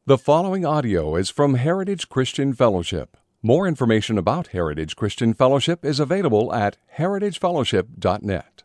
The following audio is from Heritage Christian Fellowship. More information about Heritage Christian Fellowship is available at heritagefellowship.net.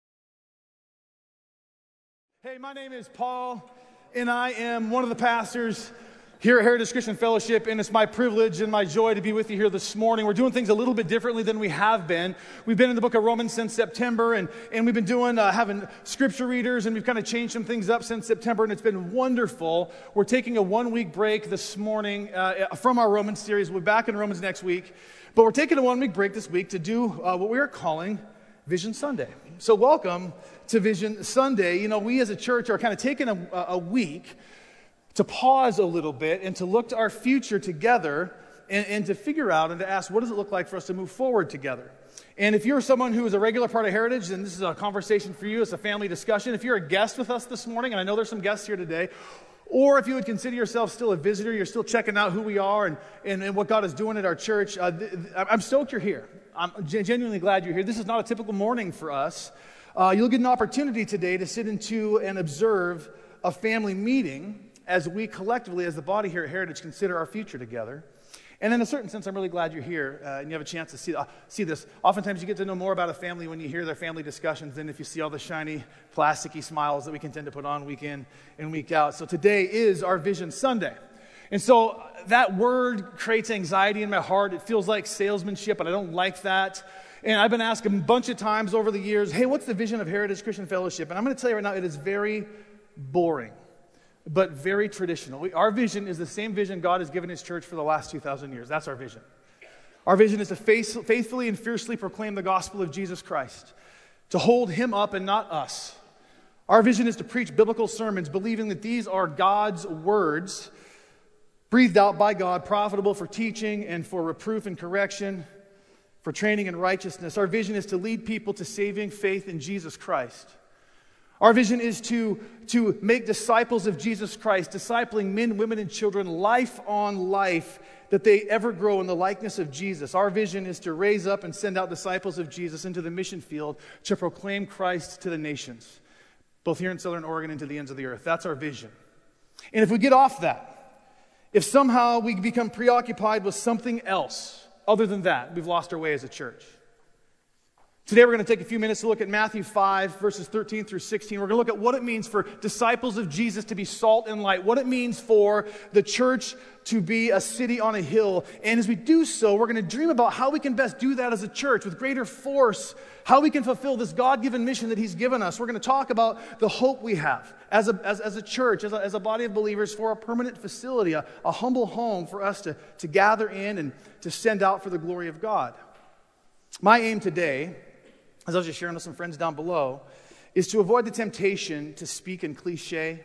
Hey, my name is Paul, and I am one of the pastors here at Heritage Christian Fellowship, and it's my privilege and my joy to be with you here this morning. We're doing things a little bit differently than we have been. We've been in the book of Romans since September, and we've been doing having scripture readers, and we've kind of changed some things up since September, and it's been wonderful. We're taking a one-week break this morning from our Romans series. We'll be back in Romans next week, but we're taking a one-week break this week to do what we are calling Vision Sunday. So welcome to Vision Sunday. You know, we as a church are kind of taking a week to pause a little bit and to look to our future together and to figure out and to ask, what does it look like for us to move forward together? And if you're someone who is a regular part of Heritage, then this is a conversation for you. It's a family discussion. If you're a guest with us this morning, and I know there's some guests here today, or if you would consider yourself still a visitor, you're still checking out who we are and what God is doing at our church, I'm stoked you're here. I'm genuinely glad you're here. This is not a typical morning for us. You'll get an opportunity today to sit into and observe a family meeting as we collectively, as the body here at Heritage, consider our future together. And in a certain sense, I'm really glad you're here and you have a chance to see this. Oftentimes you get to know more about a family when you hear their family discussions than if you see all the shiny, plasticky smiles that we can tend to put on week in and week out. So today is our Vision Sunday. And so that word creates anxiety in my heart. It feels like salesmanship, and I don't like that. And I've been asked a bunch of times over the years, hey, what's the vision of Heritage Christian Fellowship? And I'm going to tell you right now, it is very boring, but very traditional. Our vision is the same vision God has given His church for the last 2,000 years. That's our vision. Our vision is to faithfully and fiercely proclaim the gospel of Jesus Christ, to hold Him up and not us. Our vision is to preach biblical sermons, believing that these are God's words, breathed out by God, profitable for teaching and for reproof and correction, for training in righteousness. Our vision is to lead people to saving faith in Jesus Christ. Our vision is to make disciples of Jesus Christ, discipling men, women, and children, life on life, that they ever grow in the likeness of Jesus. Our vision is to raise up and send out disciples of Jesus into the mission field to proclaim Christ to the nations, both here in Southern Oregon and to the ends of the earth. That's our vision. And if we get off that, if somehow we become preoccupied with something else other than that, we've lost our way as a church. Today we're going to take a few minutes to look at Matthew 5, verses 13 through 16. We're going to look at what it means for disciples of Jesus to be salt and light, what it means for the church to be a city on a hill. And as we do so, we're going to dream about how we can best do that as a church with greater force, how we can fulfill this God-given mission that He's given us. We're going to talk about the hope we have as a church, as a body of believers for a permanent facility, a humble home for us to gather in and to send out for the glory of God. My aim today, as I was just sharing with some friends down below, is to avoid the temptation to speak in cliche,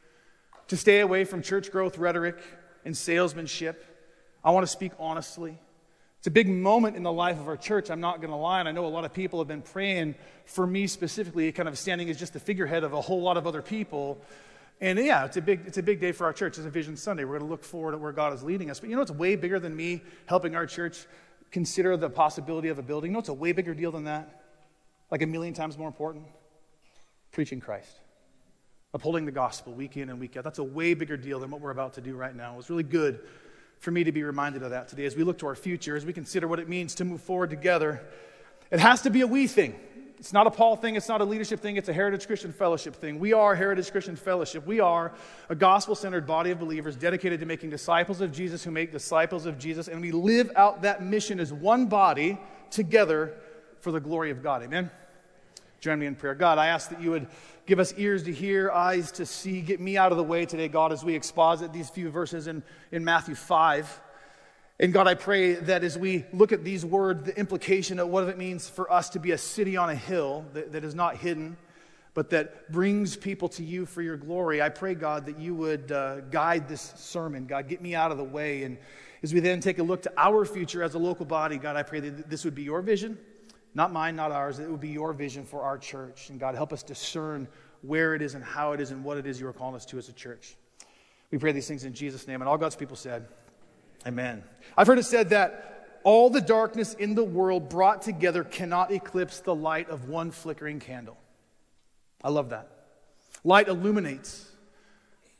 to stay away from church growth rhetoric and salesmanship. I want to speak honestly. It's a big moment in the life of our church, I'm not going to lie, and I know a lot of people have been praying for me specifically, kind of standing as just the figurehead of a whole lot of other people. And yeah, it's a big day for our church. It's a Vision Sunday. We're going to look forward at where God is leading us. But you know, it's way bigger than me helping our church consider the possibility of a building. You know, it's a way bigger deal than that. Like 1,000,000 times more important? Preaching Christ. Upholding the gospel week in and week out. That's a way bigger deal than what we're about to do right now. It was really good for me to be reminded of that today as we look to our future, as we consider what it means to move forward together. It has to be a we thing. It's not a Paul thing. It's not a leadership thing. It's a Heritage Christian Fellowship thing. We are Heritage Christian Fellowship. We are a gospel-centered body of believers dedicated to making disciples of Jesus who make disciples of Jesus. And we live out that mission as one body together for the glory of God. Amen? Join me in prayer. God, I ask that you would give us ears to hear, eyes to see. Get me out of the way today, God, as we exposit these few verses in Matthew 5. And God, I pray that as we look at these words, the implication of what it means for us to be a city on a hill that is not hidden, but that brings people to you for your glory, I pray, God, that you would guide this sermon. God, get me out of the way. And as we then take a look to our future as a local body, God, I pray that this would be your vision. Not mine, not ours. It would be your vision for our church. And God, help us discern where it is and how it is and what it is you are calling us to as a church. We pray these things in Jesus' name. And all God's people said, amen. I've heard it said that all the darkness in the world brought together cannot eclipse the light of one flickering candle. I love that. Light illuminates.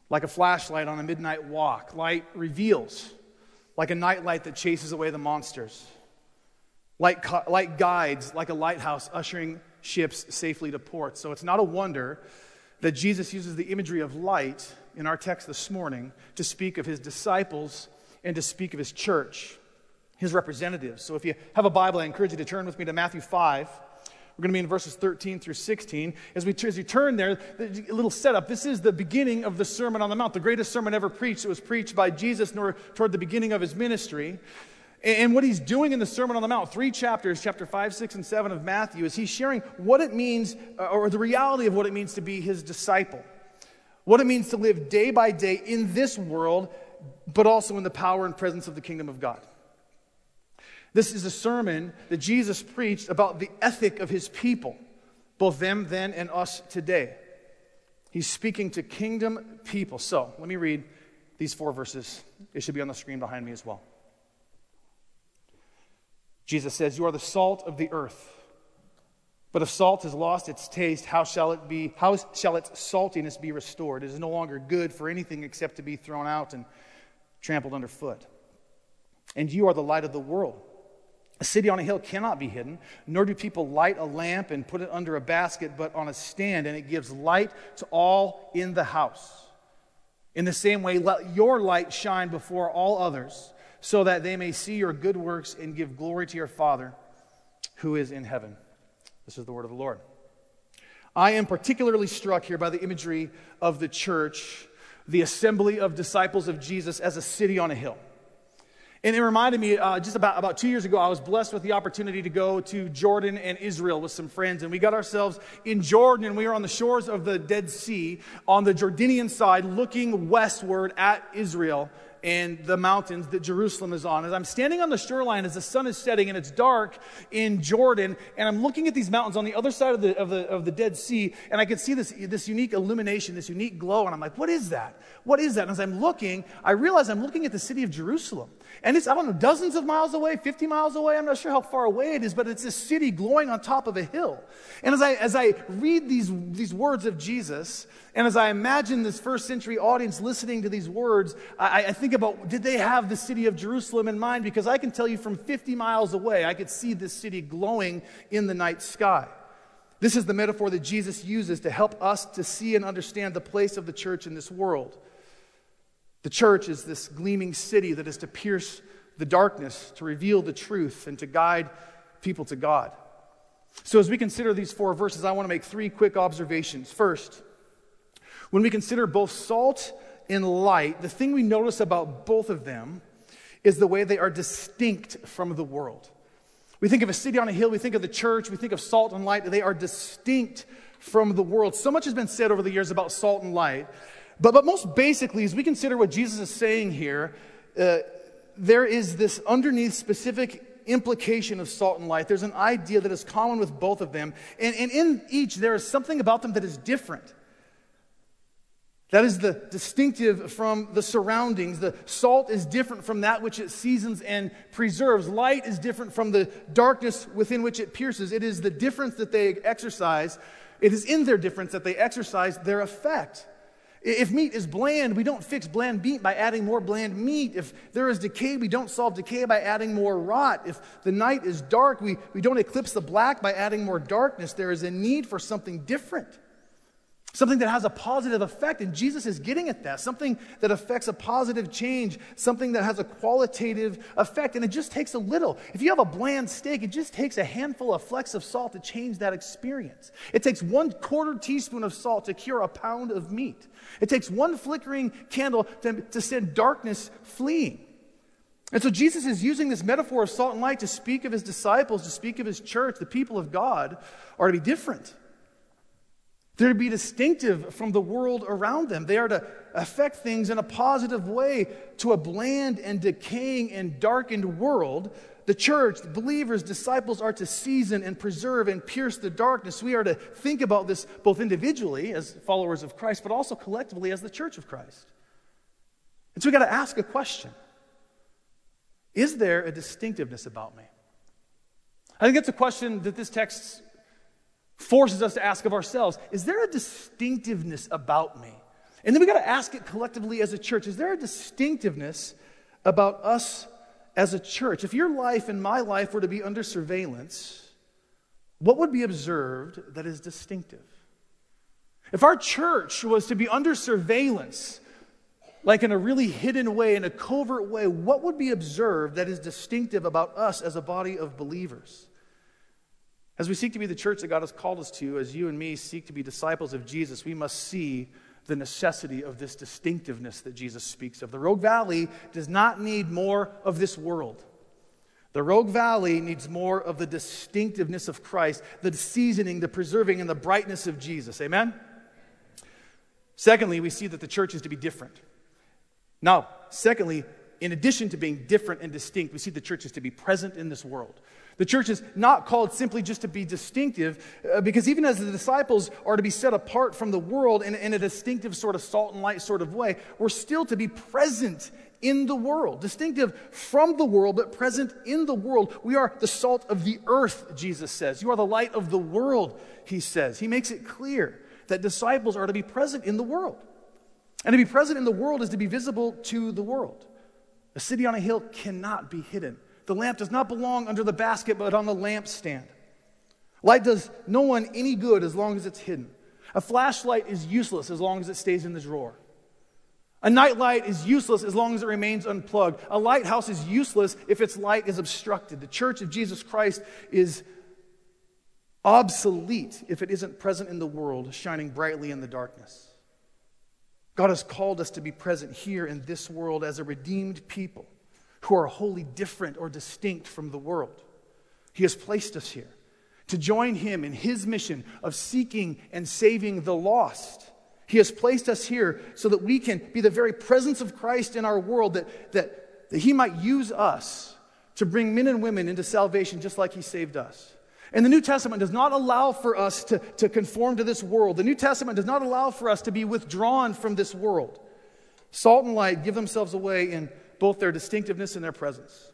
Like a flashlight on a midnight walk. Light reveals. Like a nightlight that chases away the monsters. Light guides, like a lighthouse ushering ships safely to port. So it's not a wonder that Jesus uses the imagery of light in our text this morning to speak of his disciples and to speak of his church, his representatives. So if you have a Bible, I encourage you to turn with me to Matthew 5. We're going to be in verses 13 through 16. As you turn there, a little setup. This is the beginning of the Sermon on the Mount, the greatest sermon ever preached. It was preached by Jesus toward the beginning of his ministry. And what he's doing in the Sermon on the Mount, 3 chapters, chapter 5, 6, and 7 of Matthew, is he's sharing what it means, or the reality of what it means to be his disciple. What it means to live day by day in this world, but also in the power and presence of the kingdom of God. This is a sermon that Jesus preached about the ethic of his people, both them then and us today. He's speaking to kingdom people. So, let me read these 4 verses. It should be on the screen behind me as well. Jesus says, "You are the salt of the earth. But if salt has lost its taste, how shall its saltiness be restored? It is no longer good for anything except to be thrown out and trampled underfoot. And you are the light of the world. A city on a hill cannot be hidden, nor do people light a lamp and put it under a basket, but on a stand, and it gives light to all in the house. In the same way, let your light shine before all others, so that they may see your good works and give glory to your Father who is in heaven." This is the word of the Lord. I am particularly struck here by the imagery of the church, the assembly of disciples of Jesus as a city on a hill. And it reminded me, just about 2 years ago, I was blessed with the opportunity to go to Jordan and Israel with some friends. And we got ourselves in Jordan, and we were on the shores of the Dead Sea, on the Jordanian side, looking westward at Israel and the mountains that Jerusalem is on. As I'm standing on the shoreline as the sun is setting and it's dark in Jordan, and I'm looking at these mountains on the other side of the Dead Sea, and I can see this unique illumination, this unique glow, and I'm like, what is that? What is that? And as I'm looking, I realize I'm looking at the city of Jerusalem. And it's, I don't know, dozens of miles away, 50 miles away, I'm not sure how far away it is, but it's this city glowing on top of a hill. And as I read these words of Jesus, and as I imagine this first century audience listening to these words, I think about, did they have the city of Jerusalem in mind? Because I can tell you from 50 miles away, I could see this city glowing in the night sky. This is the metaphor that Jesus uses to help us to see and understand the place of the church in this world. The church is this gleaming city that is to pierce the darkness, to reveal the truth, and to guide people to God. So as we consider these 4 verses, I want to make 3 quick observations. First, when we consider both salt and light, the thing we notice about both of them is the way they are distinct from the world. We think of a city on a hill, we think of the church, we think of salt and light. They are distinct from the world. So much has been said over the years about salt and light. But most basically, as we consider what Jesus is saying here, there is this underneath specific implication of salt and light. There's an idea that is common with both of them. And in each, there is something about them that is different. That is the distinctive from the surroundings. The salt is different from that which it seasons and preserves. Light is different from the darkness within which it pierces. It is the difference that they exercise. It is in their difference that they exercise their effect. If meat is bland, we don't fix bland meat by adding more bland meat. If there is decay, we don't solve decay by adding more rot. If the night is dark, we don't eclipse the black by adding more darkness. There is a need for something different. Something that has a positive effect, and Jesus is getting at that. Something that affects a positive change, something that has a qualitative effect, and it just takes a little. If you have a bland steak, it just takes a handful of flecks of salt to change that experience. It takes 1/4 teaspoon of salt to cure a pound of meat. It takes one flickering candle to send darkness fleeing. And so Jesus is using this metaphor of salt and light to speak of his disciples, to speak of his church. The people of God are to be different. They're to be distinctive from the world around them. They are to affect things in a positive way to a bland and decaying and darkened world. The church, the believers, disciples are to season and preserve and pierce the darkness. We are to think about this both individually as followers of Christ, but also collectively as the church of Christ. And so we got to ask a question. Is there a distinctiveness about me? I think that's a question that this text forces us to ask of ourselves. Is there a distinctiveness about me? And then we got to ask it collectively as a church. Is there a distinctiveness about us as a church? If your life and my life were to be under surveillance, what would be observed that is distinctive? If our church was to be under surveillance, like in a really hidden way, in a covert way, what would be observed that is distinctive about us as a body of believers? As we seek to be the church that God has called us to, as you and me seek to be disciples of Jesus, we must see the necessity of this distinctiveness that Jesus speaks of. The Rogue Valley does not need more of this world. The Rogue Valley needs more of the distinctiveness of Christ, the seasoning, the preserving, and the brightness of Jesus. Amen? Secondly, we see that the church is to be different. Now, secondly, in addition to being different and distinct, we see the church is to be present in this world. The church is not called simply just to be distinctive, because even as the disciples are to be set apart from the world in a distinctive sort of salt and light sort of way, we're still to be present in the world. Distinctive from the world, but present in the world. We are the salt of the earth, Jesus says. You are the light of the world, he says. He makes it clear that disciples are to be present in the world. And to be present in the world is to be visible to the world. A city on a hill cannot be hidden. The lamp does not belong under the basket, but on the lampstand. Light does no one any good as long as it's hidden. A flashlight is useless as long as it stays in the drawer. A nightlight is useless as long as it remains unplugged. A lighthouse is useless if its light is obstructed. The church of Jesus Christ is obsolete if it isn't present in the world, shining brightly in the darkness. God has called us to be present here in this world as a redeemed people who are wholly different or distinct from the world. He has placed us here to join him in his mission of seeking and saving the lost. He has placed us here so that we can be the very presence of Christ in our world, that he might use us to bring men and women into salvation just like he saved us. And the New Testament does not allow for us to conform to this world. The New Testament does not allow for us to be withdrawn from this world. Salt and light give themselves away in both their distinctiveness and their presence.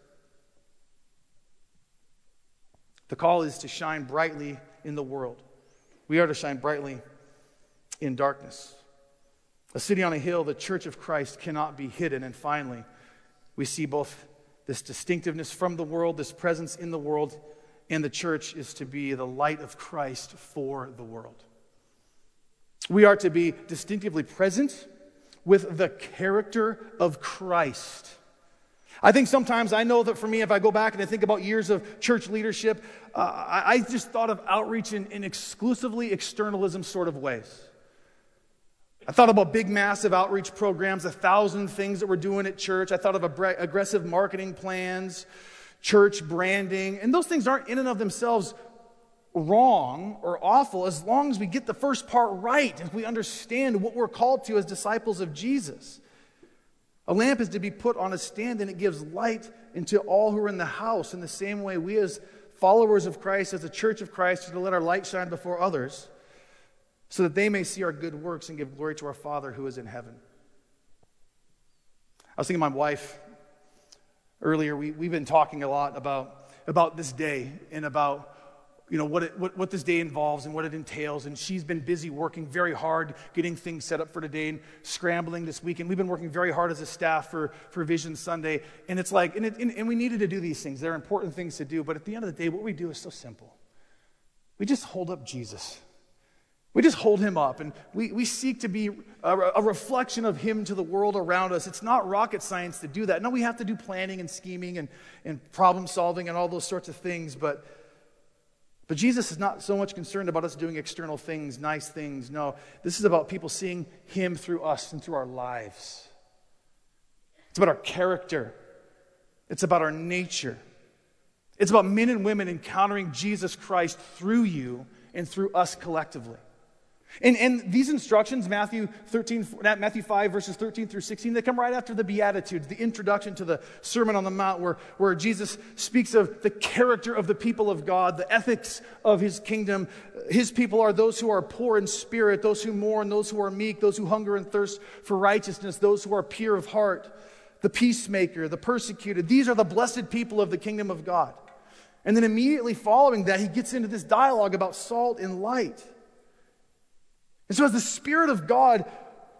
The call is to shine brightly in the world. We are to shine brightly in darkness. A city on a hill, the church of Christ, cannot be hidden. And finally, we see both this distinctiveness from the world, this presence in the world, and the church is to be the light of Christ for the world. We are to be distinctively present with the character of Christ. I think sometimes, I know that for me, if I go back and I think about years of church leadership, I just thought of outreach in exclusively externalism sort of ways. I thought about big, massive outreach programs, 1,000 things that we're doing at church. I thought of aggressive marketing plans, church branding, and those things aren't in and of themselves wrong or awful as long as we get the first part right and we understand what we're called to as disciples of Jesus. A lamp is to be put on a stand and it gives light into all who are in the house. In the same way, we as followers of Christ, as a church of Christ, are to let our light shine before others so that they may see our good works and give glory to our Father who is in heaven. I was thinking of my wife earlier. We've been talking a lot about this day and about what this day involves and what it entails. And she's been busy working very hard, getting things set up for today and scrambling this weekend. We've been working very hard as a staff for Vision Sunday. And it's like, and we needed to do these things. They're important things to do. But at the end of the day, what we do is so simple. We just hold up Jesus. We just hold him up, and we seek to be a reflection of him to the world around us. It's not rocket science to do that. No, we have to do planning and scheming and problem solving and all those sorts of things, but Jesus is not so much concerned about us doing external things, nice things. No, this is about people seeing him through us and through our lives. It's about our character. It's about our nature. It's about men and women encountering Jesus Christ through you and through us collectively. And these instructions, Matthew 5, verses 13 through 16, they come right after the Beatitudes, the introduction to the Sermon on the Mount, where Jesus speaks of the character of the people of God, the ethics of his kingdom. His people are those who are poor in spirit, those who mourn, those who are meek, those who hunger and thirst for righteousness, those who are pure of heart, the peacemaker, the persecuted. These are the blessed people of the kingdom of God. And then immediately following that, he gets into this dialogue about salt and light. And so as the Spirit of God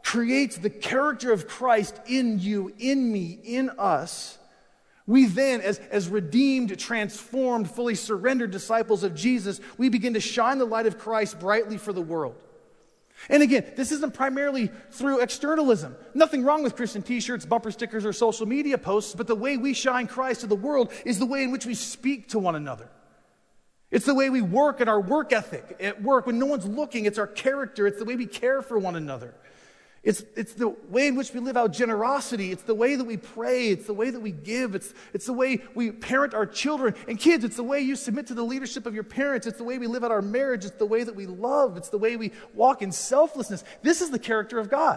creates the character of Christ in you, in me, in us, we then, as redeemed, transformed, fully surrendered disciples of Jesus, we begin to shine the light of Christ brightly for the world. And again, this isn't primarily through externalism. Nothing wrong with Christian t-shirts, bumper stickers, or social media posts, but the way we shine Christ to the world is the way in which we speak to one another. It's the way we work and our work ethic at work. When no one's looking, it's our character. It's the way we care for one another. It's the way in which we live out generosity. It's the way that we pray. It's the way that we give. It's the way we parent our children. And kids, it's the way you submit to the leadership of your parents. It's the way we live out our marriage. It's the way that we love. It's the way we walk in selflessness. This is the character of God.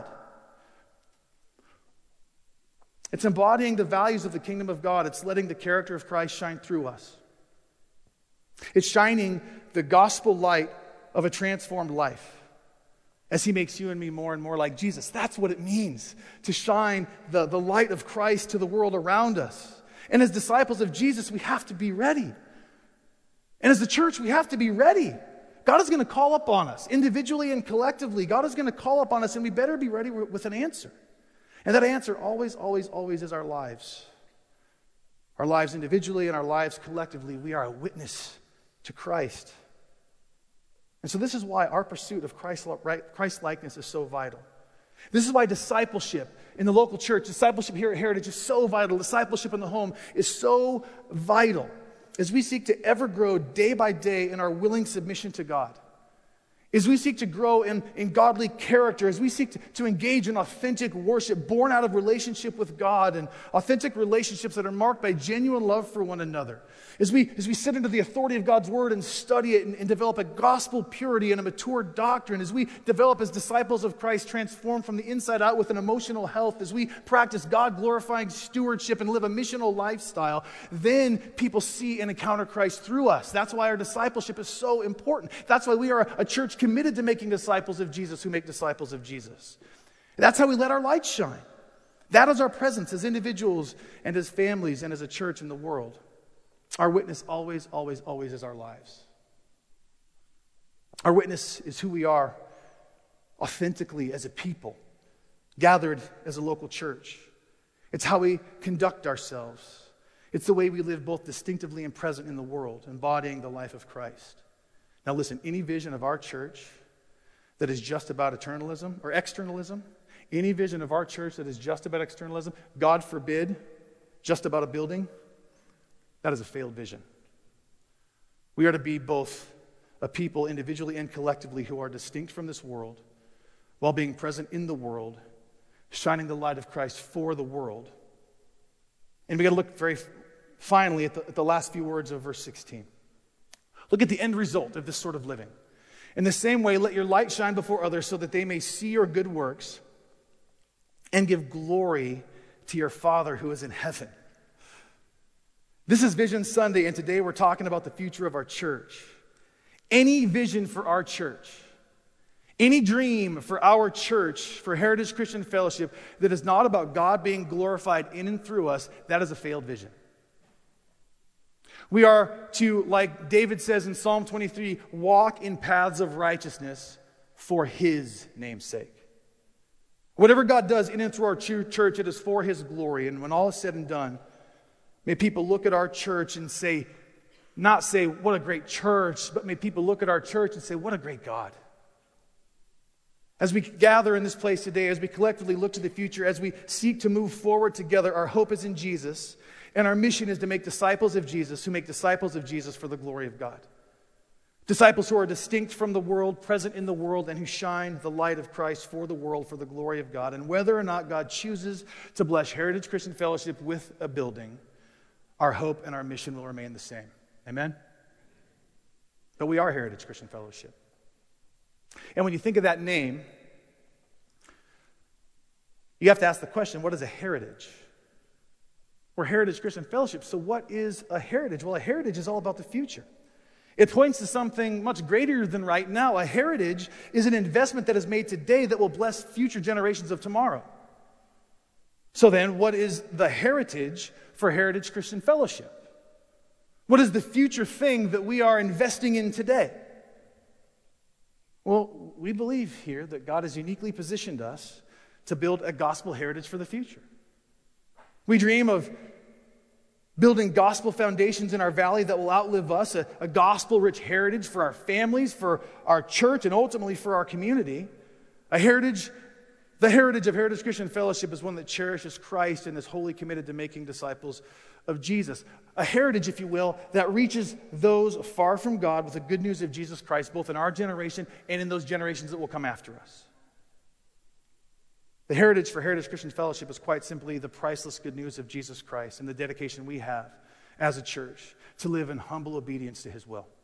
It's embodying the values of the kingdom of God. It's letting the character of Christ shine through us. It's shining the gospel light of a transformed life as he makes you and me more and more like Jesus. That's what it means to shine the light of Christ to the world around us. And as disciples of Jesus, we have to be ready. And as the church, we have to be ready. God is going to call up on us individually and collectively. God is going to call up on us, and we better be ready with an answer. And that answer always, always, always is our lives. Our lives individually and our lives collectively. We are a witness to Christ. And so this is why our pursuit of Christ-likeness is so vital. This is why discipleship in the local church, discipleship here at Heritage is so vital. Discipleship in the home is so vital as we seek to ever grow day by day in our willing submission to God. As we seek to grow in godly character, as we seek to engage in authentic worship born out of relationship with God and authentic relationships that are marked by genuine love for one another. As we sit under the authority of God's word and study it and develop a gospel purity and a mature doctrine, as we develop as disciples of Christ, transformed from the inside out with an emotional health, as we practice God-glorifying stewardship and live a missional lifestyle, then people see and encounter Christ through us. That's why our discipleship is so important. That's why we are a church committed to making disciples of Jesus who make disciples of Jesus. That's how we let our light shine. That is our presence as individuals and as families and as a church in the world. Our witness always, always, always is our lives. Our witness is who we are authentically as a people, gathered as a local church. It's how we conduct ourselves. It's the way we live both distinctively and present in the world, embodying the life of Christ. Now listen, any vision of our church that is just about eternalism or externalism, any vision of our church that is just about externalism, God forbid, just about a building, that is a failed vision. We are to be both a people individually and collectively who are distinct from this world while being present in the world, shining the light of Christ for the world. And we got to look very finally at the last few words of verse 16. Look at the end result of this sort of living. In the same way, let your light shine before others so that they may see your good works and give glory to your Father who is in heaven. This is Vision Sunday, and today we're talking about the future of our church. Any vision for our church, any dream for our church, for Heritage Christian Fellowship, that is not about God being glorified in and through us, that is a failed vision. We are to, like David says in Psalm 23, walk in paths of righteousness for His name's sake. Whatever God does in and through our church, it is for His glory. And when all is said and done, may people look at our church and not say, what a great church, but may people look at our church and say, what a great God. As we gather in this place today, as we collectively look to the future, as we seek to move forward together, our hope is in Jesus, and our mission is to make disciples of Jesus who make disciples of Jesus for the glory of God. Disciples who are distinct from the world, present in the world, and who shine the light of Christ for the world for the glory of God. And whether or not God chooses to bless Heritage Christian Fellowship with a building, our hope and our mission will remain the same. Amen? But we are Heritage Christian Fellowship. And when you think of that name, you have to ask the question, what is a heritage? We're Heritage Christian Fellowship, so what is a heritage? Well, a heritage is all about the future. It points to something much greater than right now. A heritage is an investment that is made today that will bless future generations of tomorrow. So then, what is the heritage for Heritage Christian Fellowship? What is the future thing that we are investing in today? Well, we believe here that God has uniquely positioned us to build a gospel heritage for the future. We dream of building gospel foundations in our valley that will outlive us, a gospel-rich heritage for our families, for our church, and ultimately for our community. The heritage of Heritage Christian Fellowship is one that cherishes Christ and is wholly committed to making disciples of Jesus. A heritage, if you will, that reaches those far from God with the good news of Jesus Christ, both in our generation and in those generations that will come after us. The heritage for Heritage Christian Fellowship is quite simply the priceless good news of Jesus Christ and the dedication we have as a church to live in humble obedience to His will.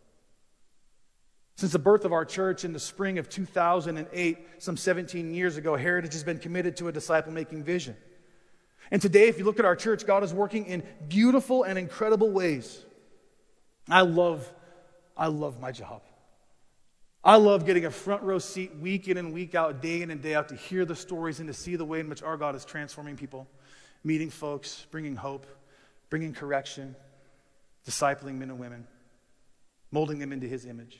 Since the birth of our church in the spring of 2008, some 17 years ago, Heritage has been committed to a disciple-making vision. And today, if you look at our church, God is working in beautiful and incredible ways. I love my job. I love getting a front row seat week in and week out, day in and day out, to hear the stories and to see the way in which our God is transforming people, meeting folks, bringing hope, bringing correction, discipling men and women, molding them into His image.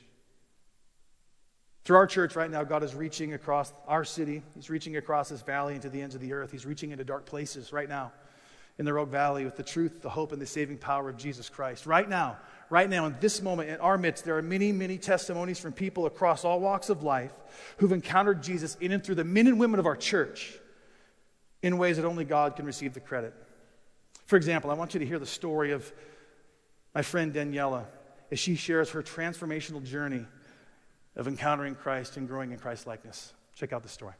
Through our church right now, God is reaching across our city. He's reaching across this valley into the ends of the earth. He's reaching into dark places right now in the Rogue Valley with the truth, the hope, and the saving power of Jesus Christ. Right now, in this moment, in our midst, there are many, many testimonies from people across all walks of life who've encountered Jesus in and through the men and women of our church in ways that only God can receive the credit. For example, I want you to hear the story of my friend Daniela as she shares her transformational journey of encountering Christ and growing in Christ-likeness. Check out the story.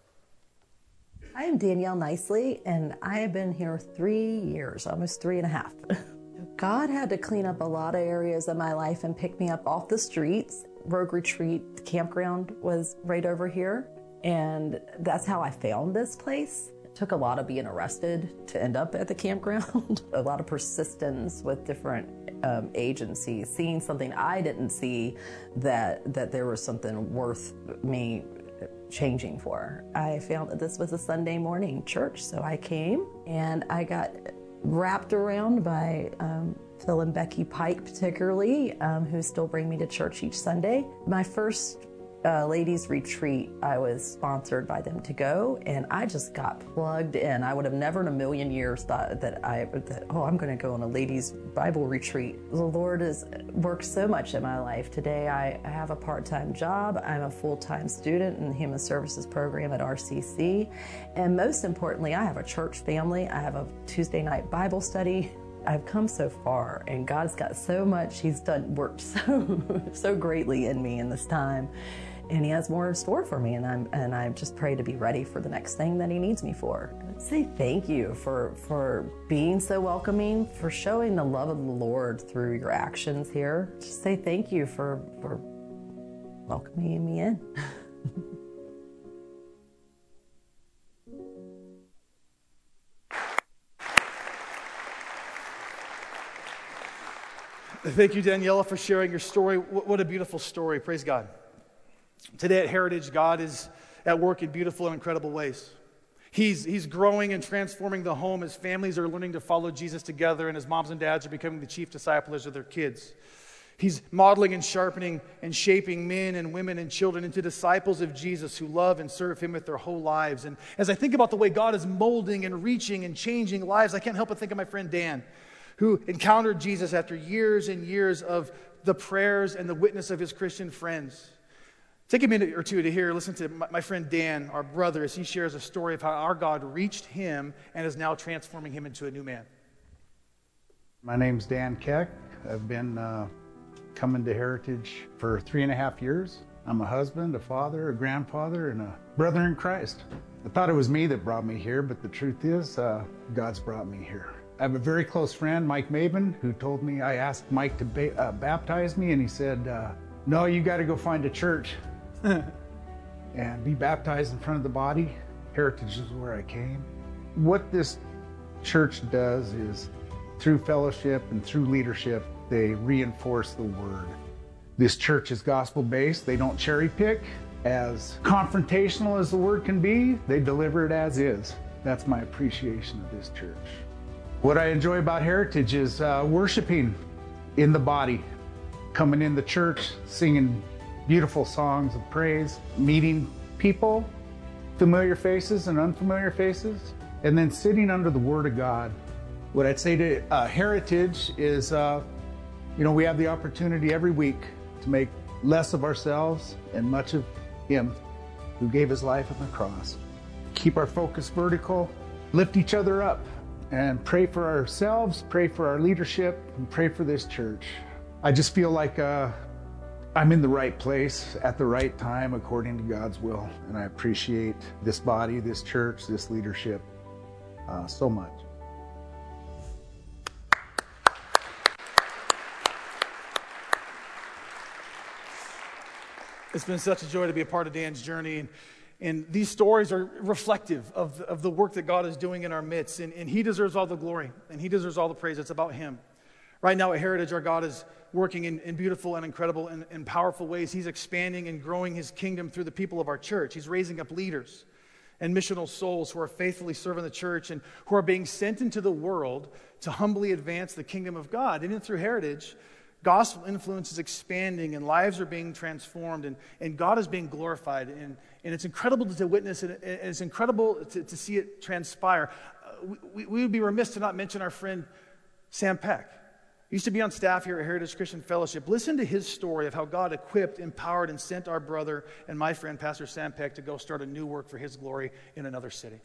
I am Danielle Nicely, and I have been here 3 years, almost 3.5. God had to clean up a lot of areas of my life and pick me up off the streets. Rogue Retreat, the campground was right over here, and that's how I found this place. It took a lot of being arrested to end up at the campground, a lot of persistence with different agencies, seeing something I didn't see, that there was something worth me changing for. I found that this was a Sunday morning church, so I came and I got wrapped around by Phil and Becky Pike particularly, who still bring me to church each Sunday. My first ladies retreat, I was sponsored by them to go, and I just got plugged in. I would have never in a million years thought that I'm going to go on a ladies Bible retreat. The Lord has worked so much in my life. Today I have a part-time job. I'm a full-time student in the Human Services program at RCC, and most importantly, I have a church family. I have a Tuesday night Bible study. I've come so far, and God's got so much. He's worked so greatly in me in this time. And He has more in store for me, and I just pray to be ready for the next thing that He needs me for. I'd say thank you for being so welcoming, for showing the love of the Lord through your actions here. Just say thank you for welcoming me in. Thank you, Daniela, for sharing your story. What a beautiful story. Praise God. Today at Heritage, God is at work in beautiful and incredible ways. He's growing and transforming the home as families are learning to follow Jesus together and as moms and dads are becoming the chief disciplers of their kids. He's modeling and sharpening and shaping men and women and children into disciples of Jesus who love and serve Him with their whole lives. And as I think about the way God is molding and reaching and changing lives, I can't help but think of my friend Dan, who encountered Jesus after years and years of the prayers and the witness of his Christian friends. Take a minute or two to listen to my friend Dan, our brother, as he shares a story of how our God reached him and is now transforming him into a new man. My name's Dan Keck. I've been coming to Heritage for 3.5 years. I'm a husband, a father, a grandfather, and a brother in Christ. I thought it was me that brought me here, but the truth is, God's brought me here. I have a very close friend, Mike Maben, who told me, I asked Mike to baptize me, and he said, no, you got to go find a church and be baptized in front of the body. Heritage is where I came. What this church does is, through fellowship and through leadership, they reinforce the word. This church is gospel-based. They don't cherry pick. As confrontational as the word can be, they deliver it as is. That's my appreciation of this church. What I enjoy about Heritage is worshiping in the body, coming in the church, singing beautiful songs of praise, meeting people, familiar faces and unfamiliar faces, and then sitting under the Word of God. What I'd say to Heritage is, we have the opportunity every week to make less of ourselves and much of Him who gave His life on the cross. Keep our focus vertical, lift each other up, and pray for ourselves, pray for our leadership, and pray for this church. I just feel like I'm in the right place at the right time according to God's will, and I appreciate this body, this church, this leadership so much. It's been such a joy to be a part of Dan's journey. And these stories are reflective of the work that God is doing in our midst. And He deserves all the glory, and He deserves all the praise. It's about Him. Right now at Heritage, our God is working in beautiful and incredible and powerful ways. He's expanding and growing His kingdom through the people of our church. He's raising up leaders and missional souls who are faithfully serving the church and who are being sent into the world to humbly advance the kingdom of God. And through Heritage, gospel influence is expanding and lives are being transformed and God is being glorified. And it's incredible to witness and it's incredible to see it transpire. We would be remiss to not mention our friend Sam Peck. He used to be on staff here at Heritage Christian Fellowship. Listen to his story of how God equipped, empowered, and sent our brother and my friend, Pastor Sam Peck, to go start a new work for His glory in another city.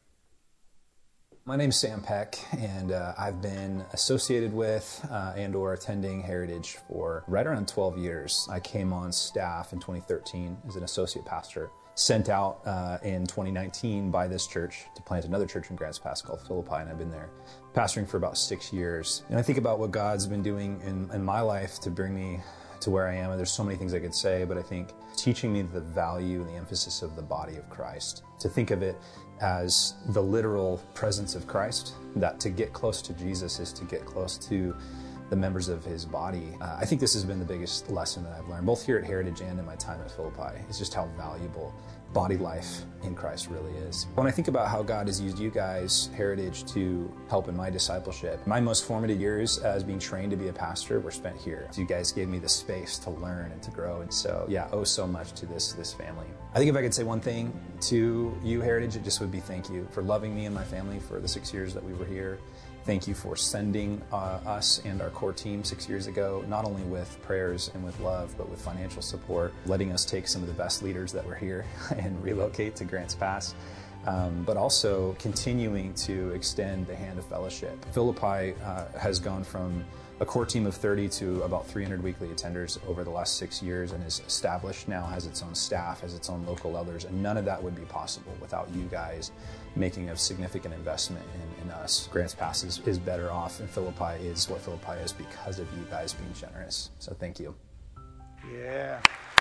My name's Sam Peck, and I've been associated with and or attending Heritage for right around 12 years. I came on staff in 2013 as an associate pastor, sent out in 2019 by this church to plant another church in Grants Pass called Philippi, and I've been there pastoring for about 6 years. And I think about what God's been doing in my life to bring me to where I am, and there's so many things I could say, but I think teaching me the value and the emphasis of the body of Christ, to think of it as the literal presence of Christ, that to get close to Jesus is to get close to the members of His body. I think this has been the biggest lesson that I've learned, both here at Heritage and in my time at Philippi. It's just how valuable body life in Christ really is. When I think about how God has used you guys, Heritage, to help in my discipleship, my most formative years as being trained to be a pastor were spent here. So you guys gave me the space to learn and to grow. And so, owe so much to this family. I think if I could say one thing to you, Heritage, it just would be thank you for loving me and my family for the 6 years that we were here. Thank you for sending us and our core team 6 years ago, not only with prayers and with love, but with financial support, letting us take some of the best leaders that were here and relocate to Grants Pass, but also continuing to extend the hand of fellowship. Philippi has gone from a core team of 30 to about 300 weekly attenders over the last 6 years and is established now, has its own staff, has its own local elders, and none of that would be possible without you guys making a significant investment in us. Grants Pass is better off, and Philippi is what Philippi is because of you guys being generous. So thank you. Yeah.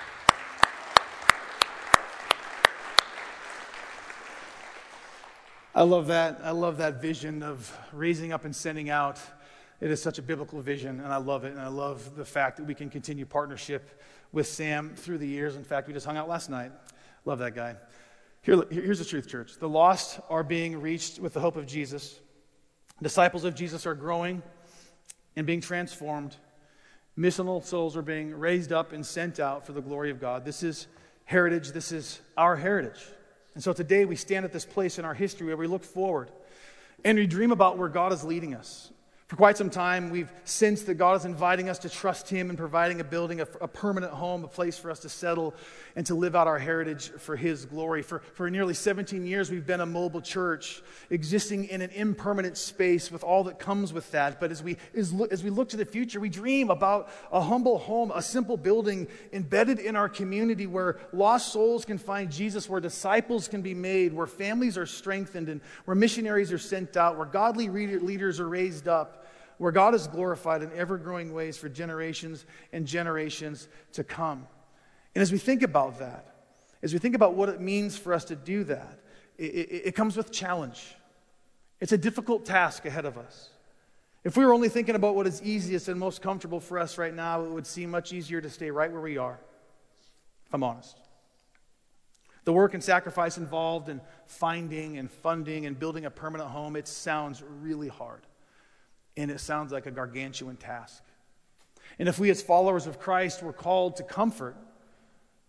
I love that. I love that vision of raising up and sending out. It is such a biblical vision, and I love it. And I love the fact that we can continue partnership with Sam through the years. In fact, we just hung out last night. Love that guy. Here's the truth, church. The lost are being reached with the hope of Jesus. Disciples of Jesus are growing and being transformed. Missional souls are being raised up and sent out for the glory of God. This is Heritage. This is our heritage. And so today we stand at this place in our history where we look forward and we dream about where God is leading us. For quite some time, we've sensed that God is inviting us to trust Him in providing a building, a permanent home, a place for us to settle and to live out our heritage for His glory. For nearly 17 years, we've been a mobile church, existing in an impermanent space with all that comes with that. But as we look to the future, we dream about a humble home, a simple building embedded in our community where lost souls can find Jesus, where disciples can be made, where families are strengthened, and where missionaries are sent out, where godly leaders are raised up, where God is glorified in ever-growing ways for generations and generations to come. And as we think about that, as we think about what it means for us to do that, it comes with challenge. It's a difficult task ahead of us. If we were only thinking about what is easiest and most comfortable for us right now, it would seem much easier to stay right where we are, if I'm honest. The work and sacrifice involved in finding and funding and building a permanent home, it sounds really hard. And it sounds like a gargantuan task. And if we as followers of Christ were called to comfort,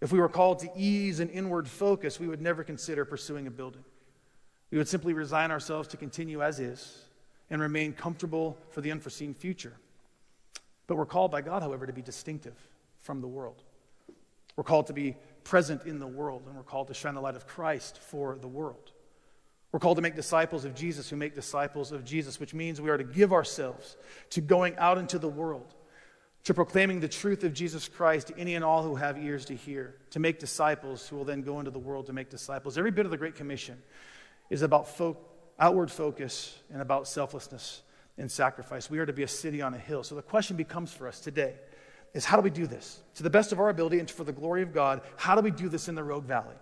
If we were called to ease and inward focus, we would never consider pursuing a building. We would simply resign ourselves to continue as is and remain comfortable for the unforeseen future. But we're called by God, however, to be distinctive from the world. We're called to be present in the world, and we're called to shine the light of Christ for the world. We're called to make disciples of Jesus who make disciples of Jesus, which means we are to give ourselves to going out into the world, to proclaiming the truth of Jesus Christ to any and all who have ears to hear, to make disciples who will then go into the world to make disciples. Every bit of the Great Commission is about outward focus and about selflessness and sacrifice. We are to be a city on a hill. So the question becomes for us today is, how do we do this? To the best of our ability and for the glory of God, how do we do this in the Rogue Valley?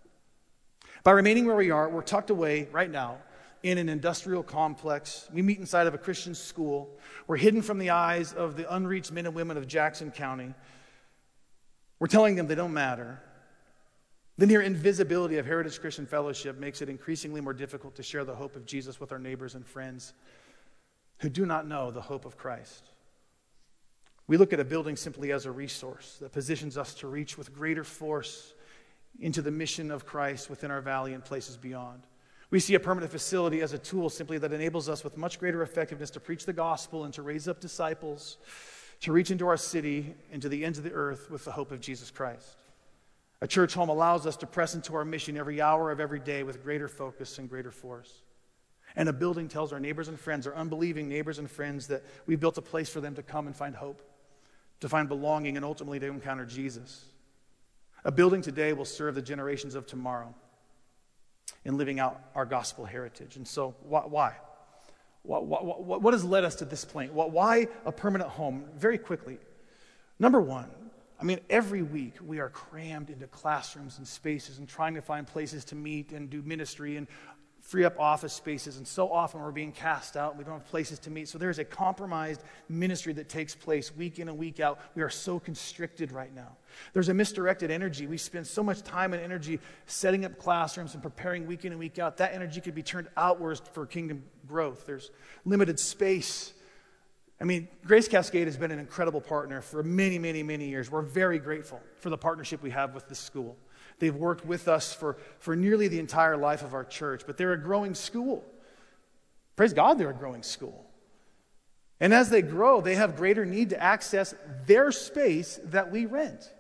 By remaining where we are, we're tucked away right now in an industrial complex. We meet inside of a Christian school. We're hidden from the eyes of the unreached men and women of Jackson County. We're telling them they don't matter. The near invisibility of Heritage Christian Fellowship makes it increasingly more difficult to share the hope of Jesus with our neighbors and friends who do not know the hope of Christ. We look at a building simply as a resource that positions us to reach with greater force into the mission of Christ within our valley and places beyond. We see a permanent facility as a tool simply that enables us with much greater effectiveness to preach the gospel and to raise up disciples, to reach into our city and to the ends of the earth with the hope of Jesus Christ. A church home allows us to press into our mission every hour of every day with greater focus and greater force. And a building tells our neighbors and friends, our unbelieving neighbors and friends, that we've built a place for them to come and find hope, to find belonging, and ultimately to encounter Jesus. A building today will serve the generations of tomorrow in living out our gospel heritage. And so, why? What has led us to this point? Why a permanent home? Very quickly. Number one, every week we are crammed into classrooms and spaces and trying to find places to meet and do ministry and free up office spaces, and so often we're being cast out and we don't have places to meet. So there's a compromised ministry that takes place week in and week out. We are so constricted right now. There's a misdirected energy. We spend so much time and energy setting up classrooms and preparing week in and week out. That energy could be turned outwards for kingdom growth. There's limited space. Grace Cascade has been an incredible partner for many, many, many years. We're very grateful for the partnership we have with this school. They've worked with us for nearly the entire life of our church, but they're a growing school. Praise God, they're a growing school. And as they grow, they have greater need to access their space that we rent.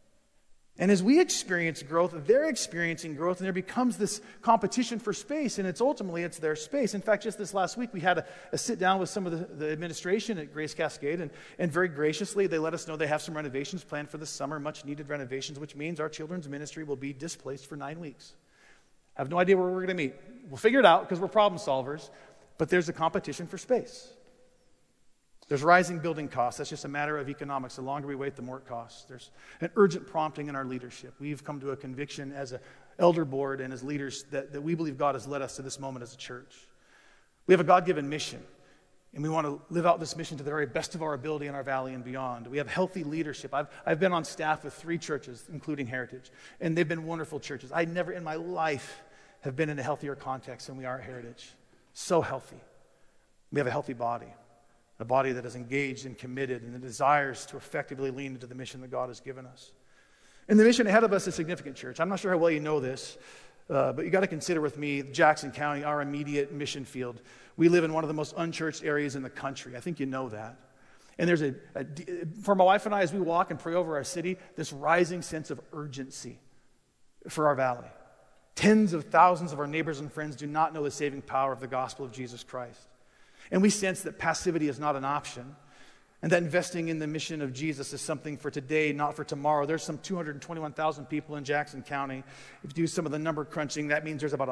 And as we experience growth, they're experiencing growth, and there becomes this competition for space, and ultimately it's their space. In fact, just this last week, we had a sit down with some of the administration at Grace Cascade, and very graciously, they let us know they have some renovations planned for this summer, much needed renovations, which means our children's ministry will be displaced for 9 weeks. I have no idea where we're going to meet. We'll figure it out because we're problem solvers, but there's a competition for space. There's rising building costs. That's just a matter of economics. The longer we wait, the more it costs. There's an urgent prompting in our leadership. We've come to a conviction as an elder board and as leaders that we believe God has led us to this moment as a church. We have a God-given mission, and we want to live out this mission to the very best of our ability in our valley and beyond. We have healthy leadership. I've been on staff with 3 churches, including Heritage, and they've been wonderful churches. I never in my life have been in a healthier context than we are at Heritage. So healthy. We have a healthy body. A body that is engaged and committed and that desires to effectively lean into the mission that God has given us. And the mission ahead of us is significant, church. I'm not sure how well you know this, but you got to consider with me Jackson County, our immediate mission field. We live in one of the most unchurched areas in the country. I think you know that. And there's for my wife and I, as we walk and pray over our city, this rising sense of urgency for our valley. Tens of thousands of our neighbors and friends do not know the saving power of the gospel of Jesus Christ. And we sense that passivity is not an option, and that investing in the mission of Jesus is something for today, not for tomorrow. There's some 221,000 people in Jackson County. If you do some of the number crunching, that means there's about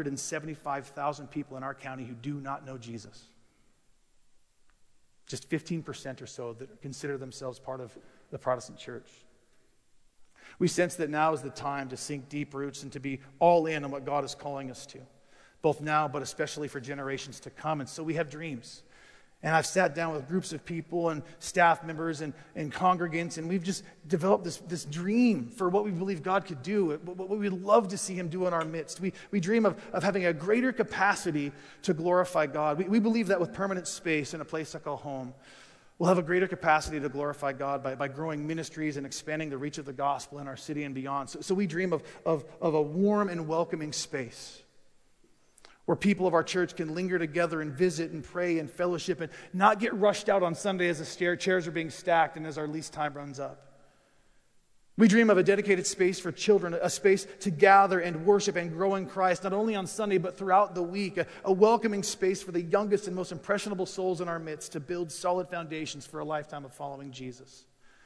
175,000 people in our county who do not know Jesus. Just 15% or so that consider themselves part of the Protestant church. We sense that now is the time to sink deep roots and to be all in on what God is calling us to, both now, but especially for generations to come. And so we have dreams. And I've sat down with groups of people and staff members and congregants, and we've just developed this dream for what we believe God could do, what we'd love to see him do in our midst. We dream of having a greater capacity to glorify God. We believe that with permanent space in a place like our home, We'll have a greater capacity to glorify God by growing ministries and expanding the reach of the gospel in our city and beyond. So we dream of a warm and welcoming space where people of our church can linger together and visit and pray and fellowship and not get rushed out on Sunday as the chairs are being stacked and as our lease time runs up. We dream of a dedicated space for children, a space to gather and worship and grow in Christ, not only on Sunday, but throughout the week, a welcoming space for the youngest and most impressionable souls in our midst to build solid foundations for a lifetime of following Jesus.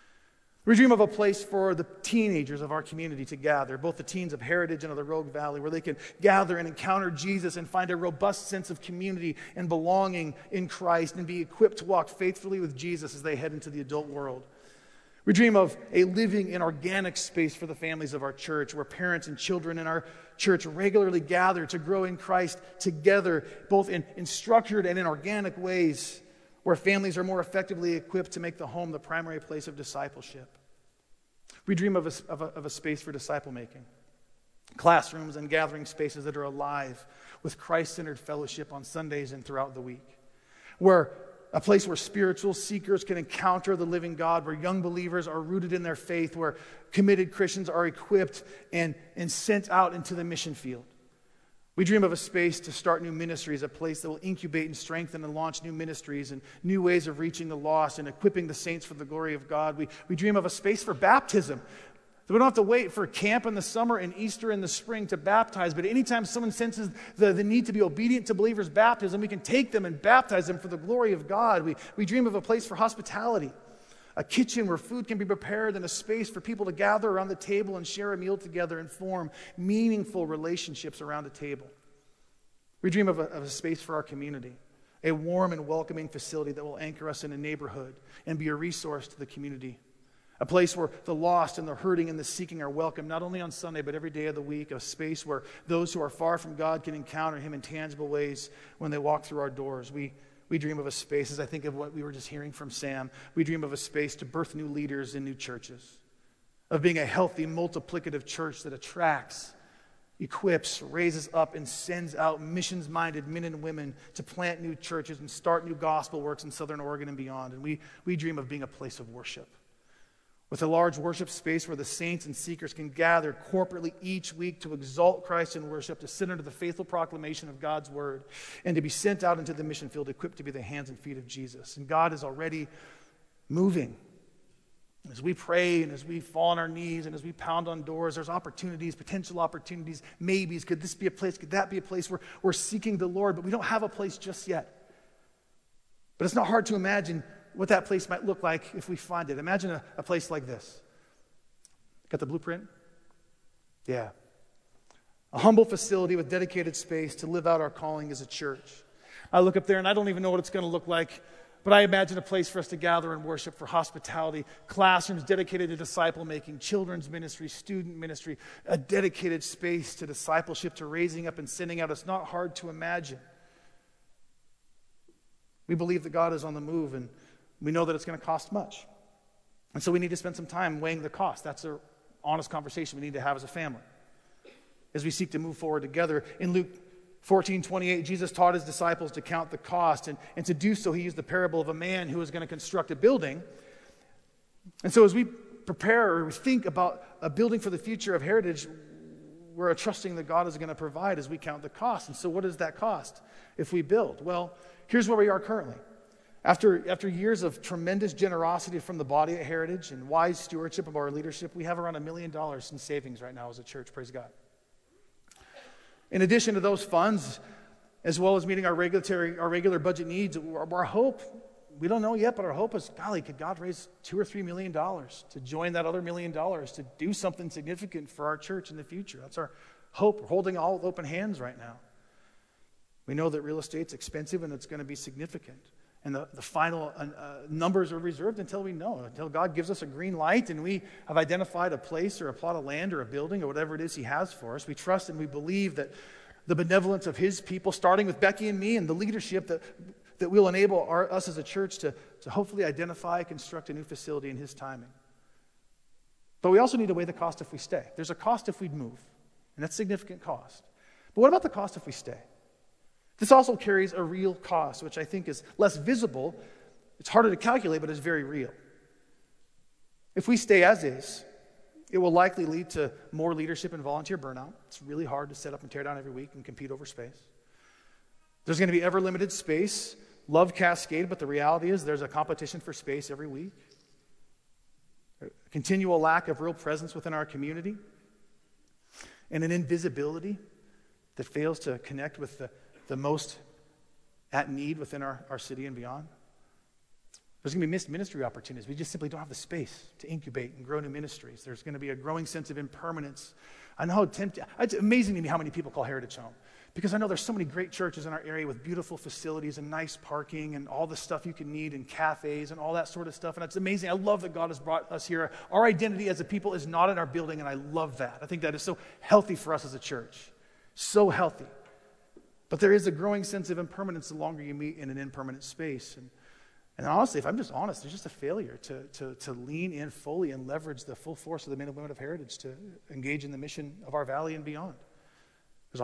We dream of a place for the teenagers of our community to gather, both the teens of Heritage and of the Rogue Valley, where they can gather and encounter Jesus and find a robust sense of community and belonging in Christ and be equipped to walk faithfully with Jesus as they head into the adult world. We dream of a living and organic space for the families of our church, where parents and children in our church regularly gather to grow in Christ together, both in structured and in organic ways, where families are more effectively equipped to make the home the primary place of discipleship. We dream of a space for disciple making, classrooms and gathering spaces that are alive with Christ-centered fellowship on Sundays and throughout the week, where a place where spiritual seekers can encounter the living God, where young believers are rooted in their faith, where committed Christians are equipped and sent out into the mission field. We dream of a space to start new ministries, a place that will incubate and strengthen and launch new ministries and new ways of reaching the lost and equipping the saints for the glory of God. We dream of a space for baptism. So we don't have to wait for camp in the summer and Easter in the spring to baptize, but anytime someone senses the need to be obedient to believers' baptism, we can take them and baptize them for the glory of God. We dream of a place for hospitality, a kitchen where food can be prepared and a space for people to gather around the table and share a meal together and form meaningful relationships around a table. We dream of a space for our community, a warm and welcoming facility that will anchor us in a neighborhood and be a resource to the community. A place where the lost and the hurting and the seeking are welcome, not only on Sunday, but every day of the week. A space where those who are far from God can encounter Him in tangible ways when they walk through our doors. We dream of a space, as I think of what we were just hearing from Sam, we dream of a space to birth new leaders in new churches, of being a healthy, multiplicative church that attracts, equips, raises up, and sends out missions-minded men and women to plant new churches and start new gospel works in Southern Oregon and beyond. And we dream of being a place of worship, with a large worship space where the saints and seekers can gather corporately each week to exalt Christ in worship, to sit under the faithful proclamation of God's word, and to be sent out into the mission field equipped to be the hands and feet of Jesus. And God is already moving. As we pray and as we fall on our knees and as we pound on doors, there's opportunities, potential opportunities, maybes. Could this be a place? Could that be a place where we're seeking the Lord? But we don't have a place just yet. But it's not hard to imagine what that place might look like if we find it. Imagine a place like this. Got the blueprint? Yeah. A humble facility with dedicated space to live out our calling as a church. I look up there and I don't even know what it's going to look like, but I imagine a place for us to gather and worship, for hospitality, classrooms dedicated to disciple making, children's ministry, student ministry, a dedicated space to discipleship, to raising up and sending out. It's not hard to imagine. We believe that God is on the move, and we know that it's going to cost much. And so we need to spend some time weighing the cost. That's an honest conversation we need to have as a family as we seek to move forward together. In Luke 14:28, Jesus taught his disciples to count the cost. And to do so, he used the parable of a man who was going to construct a building. And so as we prepare or we think about a building for the future of Heritage, we're trusting that God is going to provide as we count the cost. And so what does that cost if we build? Well, here's where we are currently. After years of tremendous generosity from the body at Heritage and wise stewardship of our leadership, we have around $1 million in savings right now as a church, praise God. In addition to those funds, as well as meeting our regular budget needs, our hope, we don't know yet, but our hope is, golly, could God raise $2 or $3 million to join that other $1 million to do something significant for our church in the future? That's our hope. We're holding all with open hands right now. We know that real estate's expensive and it's going to be significant. And the final numbers are reserved until we know, until God gives us a green light and we have identified a place or a plot of land or a building or whatever it is He has for us. We trust and we believe that the benevolence of His people, starting with Becky and me, and the leadership that will enable us as a church to hopefully identify, construct a new facility in His timing. But we also need to weigh the cost if we stay. There's a cost if we move, and that's significant cost. But what about the cost if we stay? This also carries a real cost, which I think is less visible, It's harder to calculate, but it's very real. If we stay as is, it will likely lead to more leadership and volunteer burnout. It's really hard to set up and tear down every week and compete over space. There's going to be ever-limited space, love cascade, but the reality is there's a competition for space every week. A continual lack of real presence within our community, and an invisibility that fails to connect with the most at need within our city and beyond. There's going to be missed ministry opportunities. We just simply don't have the space to incubate and grow new ministries. There's going to be a growing sense of impermanence. I know how tempting. It's amazing to me how many people call Heritage home, because I know there's so many great churches in our area with beautiful facilities and nice parking and all the stuff you can need and cafes and all that sort of stuff. And it's amazing. I love that God has brought us here. Our identity as a people is not in our building, and I love that. I think that is so healthy for us as a church. So healthy. But there is a growing sense of impermanence the longer you meet in an impermanent space. And honestly, if I'm just honest, there's just a failure to lean in fully and leverage the full force of the men and women of Heritage to engage in the mission of our valley and beyond. There's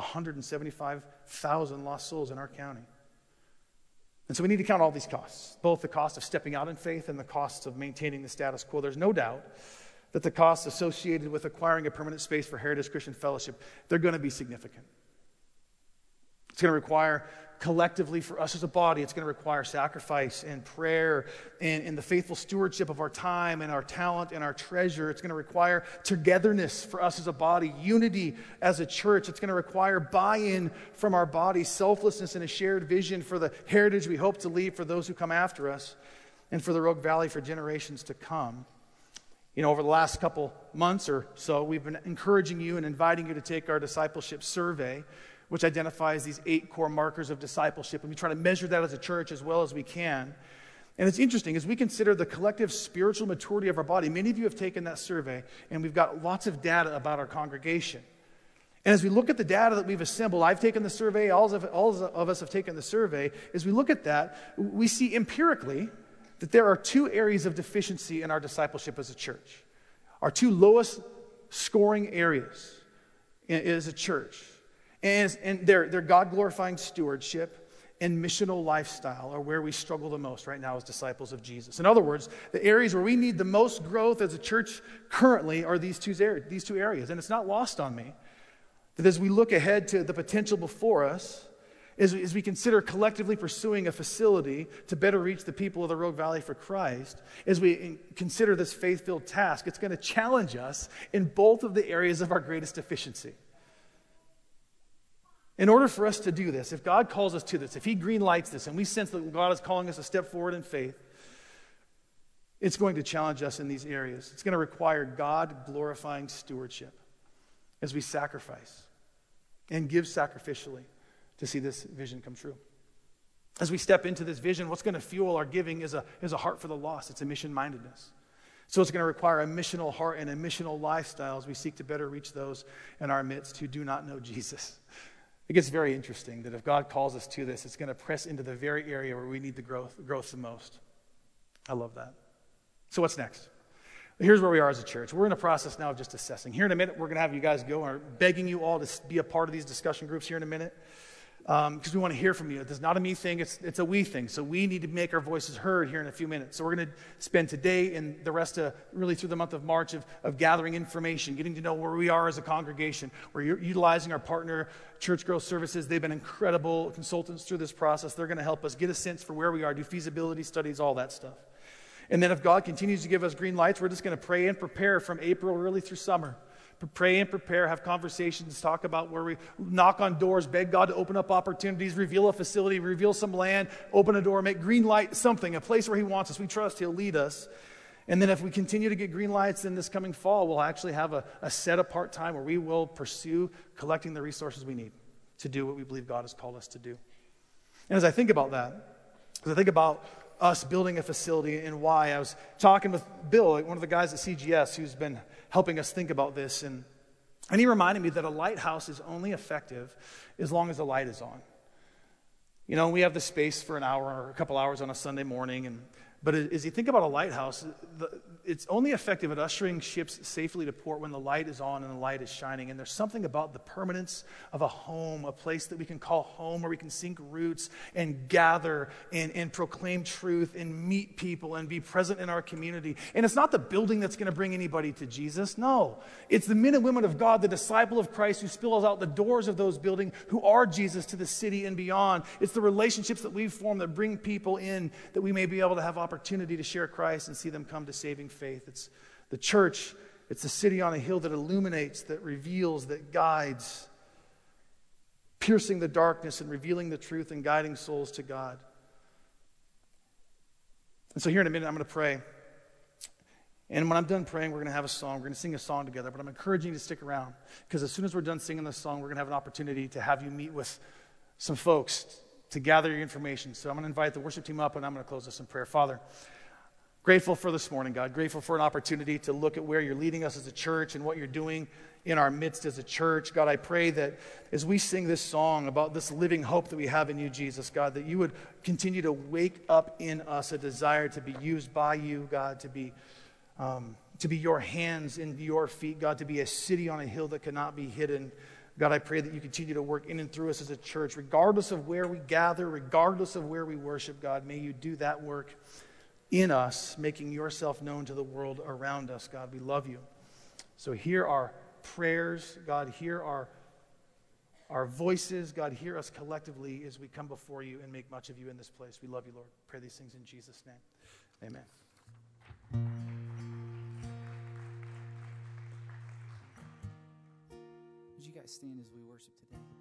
175,000 lost souls in our county. And so we need to count all these costs, both the cost of stepping out in faith and the cost of maintaining the status quo. There's no doubt that the costs associated with acquiring a permanent space for Heritage Christian Fellowship, they're going to be significant. It's going to require, collectively for us as a body, it's going to require sacrifice and prayer and the faithful stewardship of our time and our talent and our treasure. It's going to require togetherness for us as a body, unity as a church. It's going to require buy-in from our body, selflessness, and a shared vision for the heritage we hope to leave for those who come after us and for the Rogue Valley for generations to come. You know, over the last couple months or so, we've been encouraging you and inviting you to take our discipleship survey, which identifies these 8 core markers of discipleship. And we try to measure that as a church as well as we can. And it's interesting, as we consider the collective spiritual maturity of our body, many of you have taken that survey, and we've got lots of data about our congregation. And as we look at the data that we've assembled, I've taken the survey, all of us have taken the survey. As we look at that, we see empirically that there are 2 areas of deficiency in our discipleship as a church. Our 2 lowest scoring areas as a church. And they're God-glorifying stewardship and missional lifestyle are where we struggle the most right now as disciples of Jesus. In other words, the areas where we need the most growth as a church currently are these 2 areas. And it's not lost on me that as we look ahead to the potential before us, as we consider collectively pursuing a facility to better reach the people of the Rogue Valley for Christ, as we consider this faith-filled task, it's going to challenge us in both of the areas of our greatest deficiency. In order for us to do this, if God calls us to this, if He green lights this, and we sense that God is calling us a step forward in faith, it's going to challenge us in these areas. It's going to require God-glorifying stewardship as we sacrifice and give sacrificially to see this vision come true. As we step into this vision, what's going to fuel our giving is a heart for the lost. It's a mission-mindedness. So it's going to require a missional heart and a missional lifestyle as we seek to better reach those in our midst who do not know Jesus. It gets very interesting that if God calls us to this, it's going to press into the very area where we need the growth the most. I love that. So what's next? Here's where we are as a church. We're in a process now of just assessing. Here in a minute, we're going to have you guys go. We're begging you all to be a part of these discussion groups here in a minute because we want to hear from you. It's not a me thing. It's a we thing. So we need to make our voices heard here in a few minutes. So we're going to spend today and the rest of really through the month of March of gathering information, getting to know where we are as a congregation. We're utilizing our partner Church Growth Services. They've been incredible consultants through this process. They're going to help us get a sense for where we are, do feasibility studies, all that stuff. And then if God continues to give us green lights, we're just going to pray and prepare from April really through summer. Pray and prepare, have conversations, talk about where we knock on doors, beg God to open up opportunities, reveal a facility, reveal some land, open a door, make green light something, a place where He wants us. We trust He'll lead us. And then if we continue to get green lights in this coming fall, we'll actually have a set-apart time where we will pursue collecting the resources we need to do what we believe God has called us to do. And as I think about that, as I think about us building a facility and why, I was talking with Bill, one of the guys at CGS who's been helping us think about this, and he reminded me that a lighthouse is only effective as long as the light is on. You know, we have the space for an hour or a couple hours on a Sunday morning, and But as you think about a lighthouse, it's only effective at ushering ships safely to port when the light is on and the light is shining. And there's something about the permanence of a home, a place that we can call home, where we can sink roots and gather and proclaim truth and meet people and be present in our community. And it's not the building that's going to bring anybody to Jesus. No, it's the men and women of God, the disciple of Christ, who spills out the doors of those buildings, who are Jesus to the city and beyond. It's the relationships that we've formed that bring people in, that we may be able to have opportunity to share Christ and see them come to saving faith. It's the church. It's the city on a hill that illuminates, that reveals, that guides, piercing the darkness and revealing the truth and guiding souls to God. And so here in a minute, I'm going to pray. And when I'm done praying, we're going to have a song. We're going to sing a song together. But I'm encouraging you to stick around, because as soon as we're done singing this song, we're going to have an opportunity to have you meet with some folks to gather your information. So I'm going to invite the worship team up, and I'm going to close this in prayer. Father, grateful for this morning, God. Grateful for an opportunity to look at where you're leading us as a church and what you're doing in our midst as a church. God, I pray that as we sing this song about this living hope that we have in you, Jesus, God, that you would continue to wake up in us a desire to be used by you, God, to be your hands and your feet, God, to be a city on a hill that cannot be hidden. God, I pray that you continue to work in and through us as a church, regardless of where we gather, regardless of where we worship, God. May you do that work in us, making yourself known to the world around us, God. We love you. So hear our prayers, God. Hear our voices, God. Hear us collectively as we come before you and make much of you in this place. We love you, Lord. Pray these things in Jesus' name. Amen. Would you guys stand as we worship today?